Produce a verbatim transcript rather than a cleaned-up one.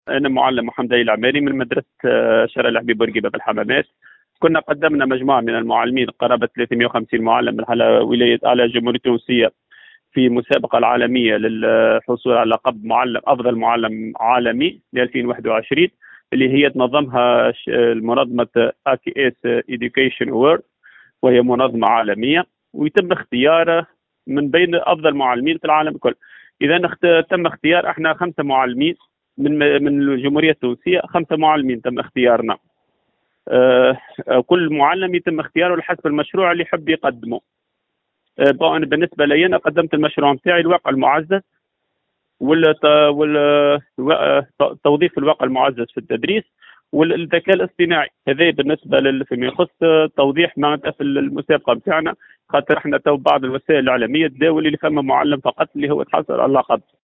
أنا معلم محمد علي العماري من مدرسة آه، شارع الحبيب بورقيبة بالحمامات. كنا قدمنا مجموعة من المعلمين قرابة ثلاثمئة وخمسين معلم على ولاية على الجمهورية التونسية في المسابقة العالمية للحصول على لقب معلم أفضل معلم عالمي ل ألفين وواحد وعشرين، اللي هي تنظمها ش- منظمة اي كي اس Education Award، وهي منظمة عالمية، ويتم اختيار من بين أفضل معلمين في العالم الكل. إذا اخت... تم اختيار احنا خمسة معلمين من من الجمهورية التونسية، خمسة معلمين تم اختيارنا. آه، آه، كل معلم يتم اختياره حسب المشروع اللي يحب يقدمه. آه، بقى أنا بالنسبة لي أنا قدمت المشروع بتاعي الواقع المعزز والتوظيف الواقع المعزز في التدريس والذكاء الاصطناعي. هذا بالنسبه لل- فيما يخص توضيح معناتها في المسابقه بتاعنا، خاطر احنا تو بعض الوسائل الاعلاميه تداول اللي فما معلم فقط اللي هو تحصل على اللقب.